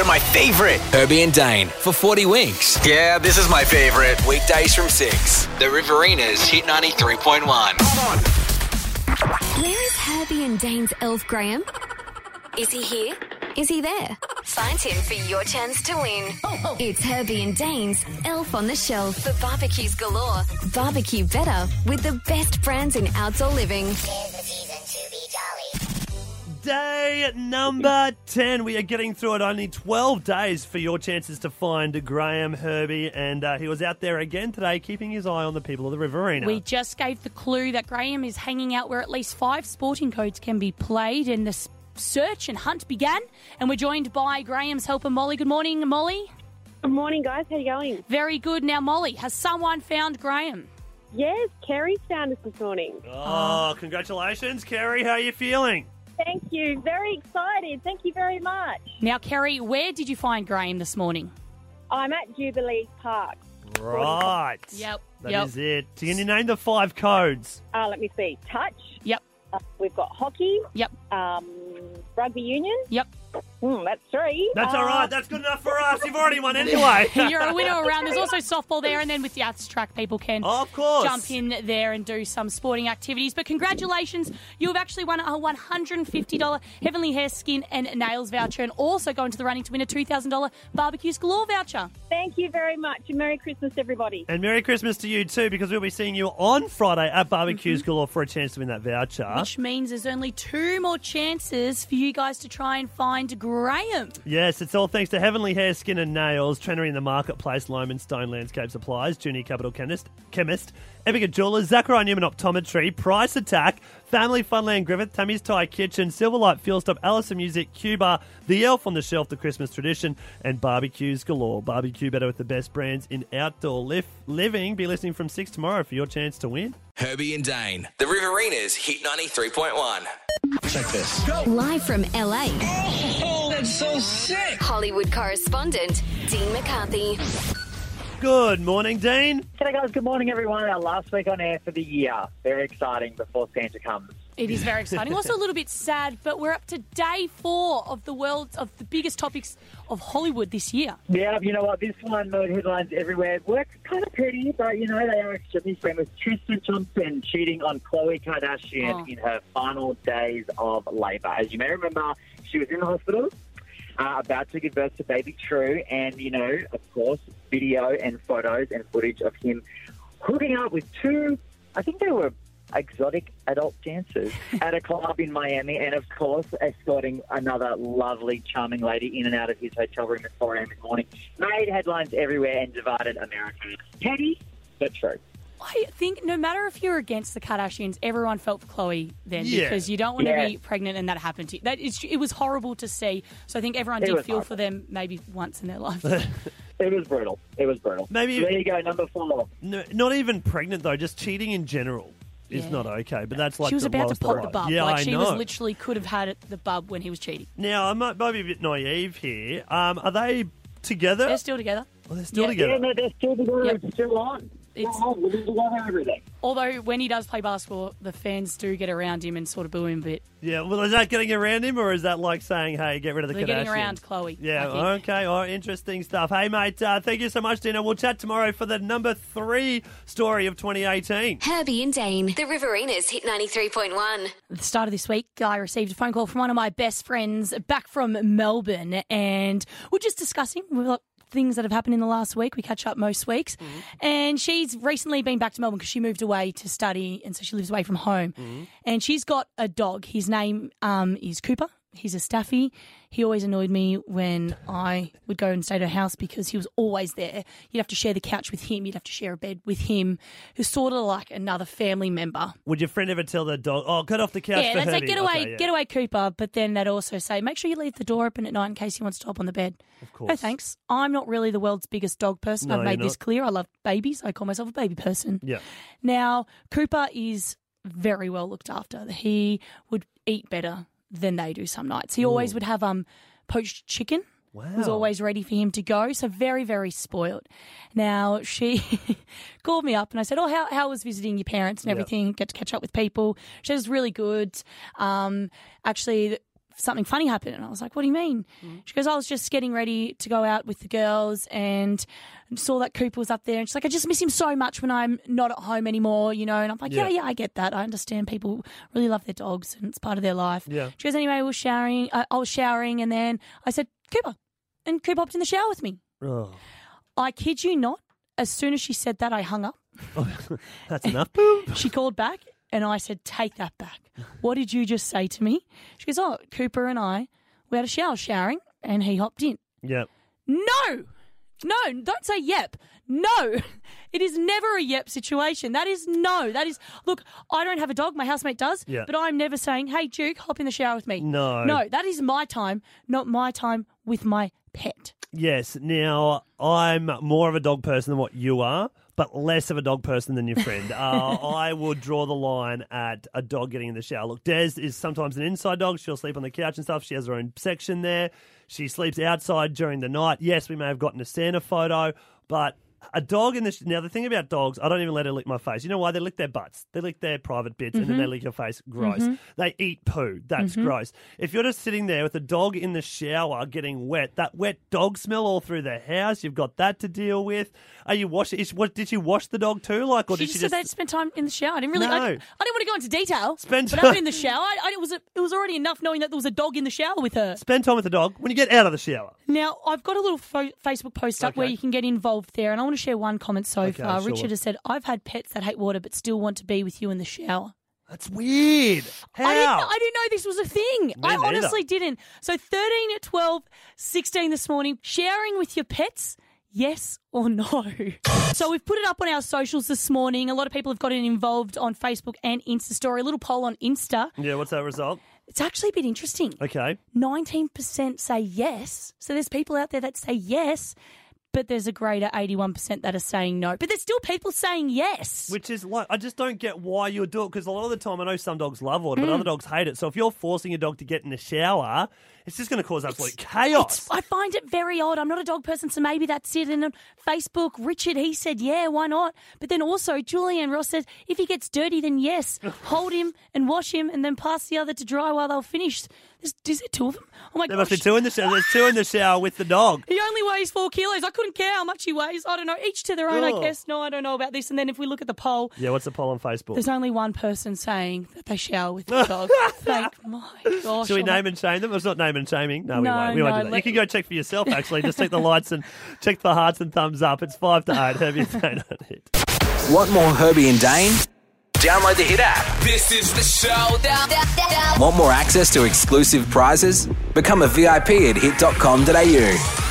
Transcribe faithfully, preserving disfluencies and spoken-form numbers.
They're my favourite. Herbie and Dane for forty winks. Yeah, this is my favourite. Weekdays from six. The Riverina's Hit ninety-three point one. Where is Herbie and Dane's elf, Graham? Is he here? Is he there? Find him for your chance to win. It's Herbie and Dane's Elf on the Shelf for barbecues galore. Barbecue better with the best brands in outdoor living. Day number ten. We are getting through it. Only twelve days for your chances to find Graham, Herbie, and uh, he was out there again today keeping his eye on the people of the Riverina. We just gave the clue that Graham is hanging out where at least five sporting codes can be played, and the search and hunt began. And we're joined by Graham's helper, Molly. Good morning, Molly. Good morning, guys. How you going? Very good. Now, Molly, has someone found Graham? Yes, Kerry's found us this morning. Oh, congratulations, Kerry. How are you feeling? Thank you. Very excited. Thank you very much. Now, Kerry, where did you find Graham this morning? I'm at Jubilee Park. Right. Yep. That yep. is it. Can you name the five codes? Uh, let me see. Touch. Yep. Uh, we've got hockey. Yep. Um, rugby union. Yep. Mm, that's three. That's uh, all right. That's good enough for us. You've already won anyway. You're a winner around. There's also softball there, and then with the Aths track, people can Oh, of course. jump in there and do some sporting activities. But congratulations, you have actually won a one hundred fifty dollars Heavenly Hair, Skin and Nails voucher, and also go into the running to win a two thousand dollars Barbecues Galore voucher. Thank you very much, and Merry Christmas, everybody. And Merry Christmas to you too, because we'll be seeing you on Friday at Barbecues mm-hmm. Galore for a chance to win that voucher. Which means there's only two more chances for you guys to try and find Graham. Yes, it's all thanks to Heavenly Hair, Skin and Nails, Trenery in the Marketplace, Loman Stone Landscape Supplies, Junior Capital Chemist, Chemist Epica Jewelers, Zachariah Newman Optometry, Price Attack, Family Funland Griffith, Tammy's Thai Kitchen, Silverlight Fuel Stop, Allison Music, Cuba, The Elf on the Shelf, The Christmas Tradition, and Barbecues Galore. Barbecue better with the best brands in outdoor lif- living. Be listening from six tomorrow for your chance to win. Herbie and Dane. The Riverina's Hit ninety-three point one. Check this. Live from L A. Oh, that's so sick. Hollywood correspondent Dean McCarthy. Good morning, Dean. G'day guys, good morning everyone. Our last week on air for the year. Very exciting before Santa comes. It is very exciting. Also a little bit sad, but we're up to day four of the world's of the biggest topics of Hollywood this year. Yeah, you know what? This one made headlines everywhere. Works kind of pretty, but you know they are extremely famous. Tristan Thompson cheating on Khloe Kardashian Oh. in her final days of labour. As you may remember, she was in the hospital. Uh, about to give birth to baby True, and, you know, of course, video and photos and footage of him hooking up with two, I think they were exotic adult dancers at a club in Miami, and, of course, escorting another lovely, charming lady in and out of his hotel room at four a.m. in the morning. Made headlines everywhere and divided America. Petty, but true. I think no matter if you're against the Kardashians, everyone felt for Khloe then Yeah. because you don't want Yeah. to be pregnant and that happened to you. That is, it was horrible to see. So I think everyone It did was feel horrible. for them maybe once in their life. It was brutal. It was brutal. Maybe- So there you go, number four. No, not even pregnant, though. Just cheating in general is Yeah. not okay. But that's like she was the about to lowest pop of the the bub. Yeah, like I she know. was literally could have had it, the bub when he was cheating. Now, I might, might be a bit naive here. Um, are they together? They're still together. Well, they're still Yeah. together. Yeah, no, they're still together. Yep. It's still on. It's- Still on. Living together, everything. Although when he does play basketball, the fans do get around him and sort of boo him a bit. Yeah, well, is that getting around him, or is that like saying, hey, get rid of the They're Kardashians? getting around Khloe. Yeah, I think. okay, all right, interesting stuff. Hey, mate, uh, thank you so much, Dina. We'll chat tomorrow for the number three story of twenty eighteen. Herbie and Dane. The Riverina's Hit ninety-three point one. At the start of this week, I received a phone call from one of my best friends back from Melbourne, and we're just discussing we've got things that have happened in the last week. We catch up most weeks. Mm-hmm. And she's recently been back to Melbourne because she moved away to study, and so she lives away from home. Mm-hmm. And she's got a dog. His name um, is Cooper. He's a Staffy. He always annoyed me when I would go and stay at her house because he was always there. You'd have to share the couch with him. You'd have to share a bed with him, who's sort of like another family member. Would your friend ever tell the dog, oh, get off the couch Yeah, for they'd say, Herbie? get away, Okay, yeah. get away, Cooper. But then they'd also say, make sure you leave the door open at night in case he wants to hop on the bed. Of course. No, thanks. I'm not really the world's biggest dog person. No, I've made you're this not. clear. I love babies. I call myself a baby person. Yeah. Now, Cooper is very well looked after. He would eat better than they do some nights. He always would have um poached chicken. Wow. Was always ready for him to go. So very, very spoiled. Now, she called me up and I said, oh, how, how was visiting your parents and Yep. everything? Get to catch up with people. She was really good. Um, actually, something funny happened. And I was like, what do you mean? Mm. She goes, I was just getting ready to go out with the girls and saw that Cooper was up there. And she's like, I just miss him so much when I'm not at home anymore, you know. And I'm like, yeah, yeah, yeah I get that. I understand people really love their dogs and it's part of their life. Yeah. She goes, anyway, we were showering. Uh, I was showering and then I said, Cooper. And Cooper hopped in the shower with me. Oh. I kid you not, as soon as she said that, I hung up. Oh, that's enough. She called back and I said, take that back. What did you just say to me? She goes, oh, Cooper and I, we had a shower showering and he hopped in. Yep. No. No, don't say yep. No. It is never a yep situation. That is no. That is, look, I don't have a dog. My housemate does. Yep. But I'm never saying, hey, Duke, hop in the shower with me. No. No, that is my time, not my time with my pet. Yes. Now, I'm more of a dog person than what you are, but less of a dog person than your friend. uh, I would draw the line at a dog getting in the shower. Look, Des is sometimes an inside dog. She'll sleep on the couch and stuff. She has her own section there. She sleeps outside during the night. Yes, we may have gotten a Santa photo, but a dog in the... Sh- now, the thing about dogs, I don't even let her lick my face. You know why? They lick their butts. They lick their private bits, mm-hmm. and then they lick your face. Gross. Mm-hmm. They eat poo. That's mm-hmm. gross. If you're just sitting there with a dog in the shower getting wet, that wet dog smell all through the house, you've got that to deal with. Are you washing... Is, what, did she wash the dog too? Like, or she did just she said just... they'd spend time in the shower. I didn't really... No. I, I didn't want to go into detail. Spend but time... I went in the shower. I, I, it, was a, it was already enough knowing that there was a dog in the shower with her. Spend time with the dog when you get out of the shower. Now, I've got a little fo- Facebook post up Okay. where you can get involved there, and I want to share one comment so Okay, far. sure. Richard has said, I've had pets that hate water but still want to be with you in the shower. That's weird. How? I didn't, I didn't know this was a thing. Me I neither. honestly didn't. So thirteen, twelve, sixteen this morning, sharing with your pets, yes or no? So we've put it up on our socials this morning. A lot of people have gotten involved on Facebook and Insta story. A little poll on Insta. Yeah, what's that result? It's actually a bit interesting. Okay. nineteen percent say yes. So there's people out there that say yes, but there's a greater eighty-one percent that are saying no. But there's still people saying yes. Which is like, I just don't get why you would do it, because a lot of the time I know some dogs love water, but Mm. other dogs hate it. So if you're forcing your dog to get in the shower, it's just going to cause absolute chaos. It's, I find it very odd. I'm not a dog person, so maybe that's it. And on Facebook, Richard, he said, yeah, why not? But then also, Julianne Ross said, if he gets dirty, then yes, hold him and wash him and then pass the other to dry while they'll finish. There's, is there two of them? Oh, my There gosh. must be two in the shower. There's two in the shower with the dog. He only weighs four kilos. I couldn't care how much he weighs. I don't know. Each to their own, Oh. I guess. No, I don't know about this. And then if we look at the poll, Yeah, what's the poll on Facebook? there's only one person saying that they shower with the dog. Thank my gosh. Should we I'm name and shame them? It's not name and shaming. No, we No, won't. We won't no, do that. let- You can go check for yourself, actually. Just check the lights and check the hearts and thumbs up. It's five to eight. Herbie and Dane on Hit. Want more Herbie and Dane? Download the Hit app. This is the showdown. Want more access to exclusive prizes? Become a V I P at hit dot com dot a u.